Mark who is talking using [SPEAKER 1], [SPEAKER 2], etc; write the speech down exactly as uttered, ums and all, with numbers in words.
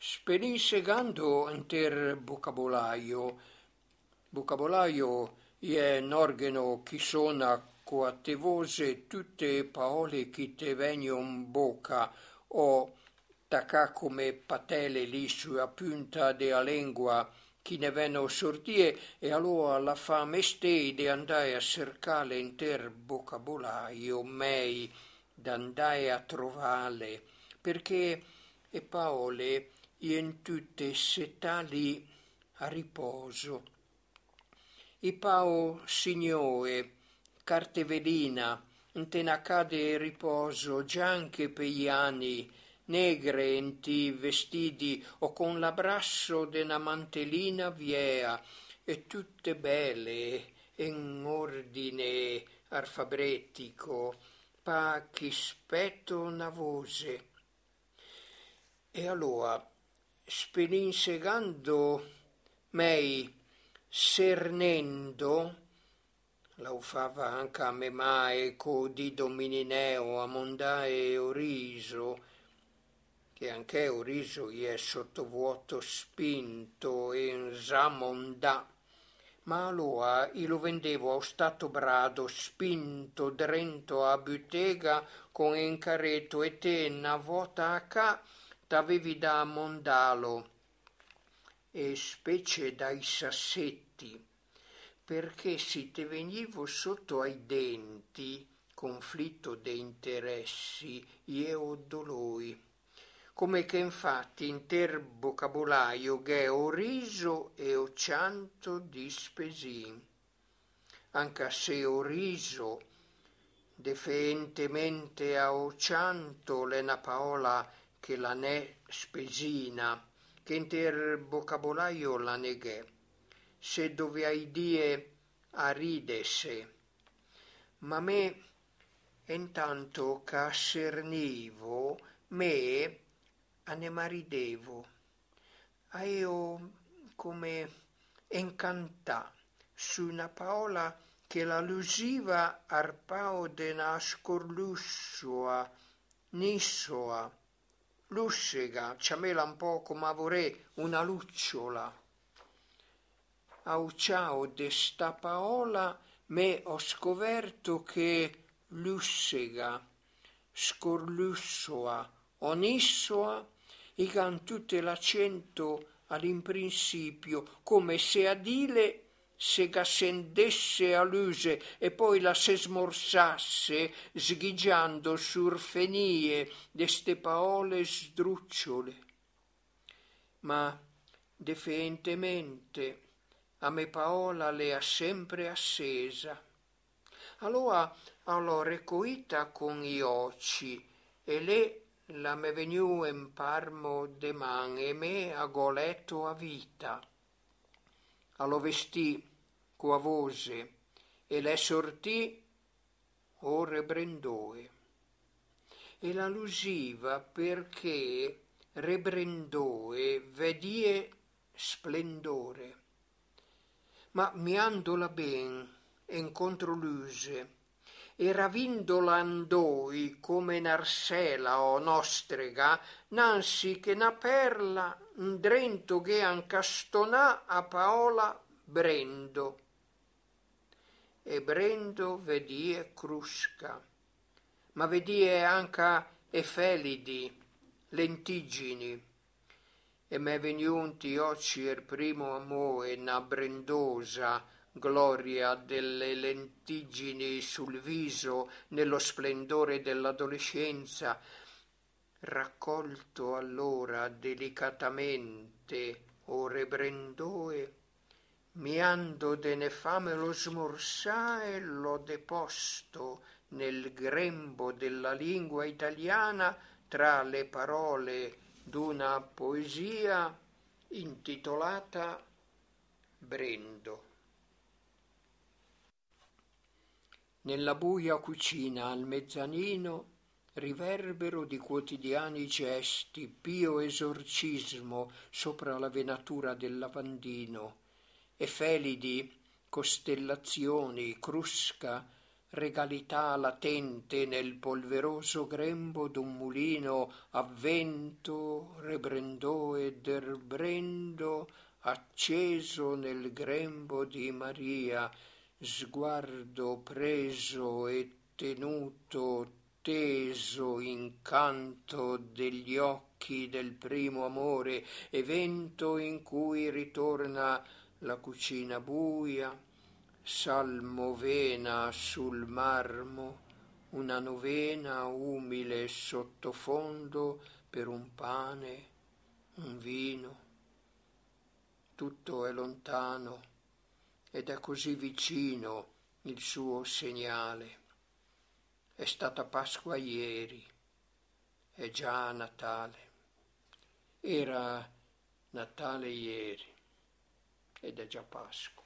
[SPEAKER 1] Sperinsegando inter vocabolaio, vocabolaio è un organo che suona coattivose tutte parole che te vengono in bocca o tacca come patele lì sulla punta della lingua che ne vengono sortire e allora la fa mestiere di andare a cercare inter vocabolaio mei da andare a trovare perché le parole in tutte setali a riposo. I pao signore, cartevelina, intenacade riposo, già anche per gli anni, negre in ti vestiti o con l'abbraccio d'una mantellina viea, e tutte belle, in ordine alfabetico, pa chi spetto navose. E allora, sperinsegando mei cernendo, la ufava anche a me mai co di dominineo a mondae oriso, che anche oriso gli è sottovuoto spinto e in zamonda, ma allora io lo vendevo a stato brado spinto drento a bottega con un carretto e te una volta a ca t'avevi da mondalo e specie dai sassetti, perché se te venivo sotto ai denti, conflitto di interessi, io doloi. Come che infatti inter vocabolaio che ho riso e ho cianto di spesin. Anche se ho riso, deferentemente a ho cianto l'è una parola che la ne spesina, che inter vocabolaio la neghè, se doveai die a ridesse. Ma me, intanto che cernivo, me a ne maridevo, a io come incantà su una parola che la lusiva arpao de na scorlussua, nissoa, lussega, ciamela un po' come a vorrei, una lucciola. Au ciao de sta parola me ho scoperto che lussega, scorlussoa, onissoa, igan tutte l'accento all'imprincipio, come se a dile se gassendesse a luse e poi la se smorzasse sghigiando sur fenie deste paole sdrucciole. Ma deferentemente a me paola le ha sempre accesa. Allora l'ho recoita con gli occhi e le la me veniu in parmo de man e me a goletto a vita. Allo vestì coa vose e le sortì ore brendoe. E la lusiva perché rebrendoe vedie splendore. Ma miandola ben in controluse e ravindola andoi come narsela o nostrega, nansi che na perla drento che ancastonà a paola brendo. E brendo vedie crusca, ma vedie anche efelidi, lentigini, e me veniunti occhi il primo amore na brendosa gloria delle lentigini sul viso nello splendore dell'adolescenza, raccolto allora delicatamente ore brendoe, miando de nefame lo smorsare l'ho deposto nel grembo della lingua italiana tra le parole d'una poesia intitolata Brendo. Nella buia cucina al mezzanino, riverbero di quotidiani gesti, pio esorcismo sopra la venatura del lavandino, efelidi, costellazioni, crusca, regalità latente nel polveroso grembo d'un mulino a vento, rebrendò ed erbrendo, acceso nel grembo di Maria, sguardo preso e tenuto, teso incanto degli occhi del primo amore, evento in cui ritorna la cucina buia, salmovena sul marmo, una novena umile sottofondo per un pane, un vino. Tutto è lontano ed è così vicino il suo segnale. È stata Pasqua ieri, è già Natale. Era Natale ieri ed è già Pasqua.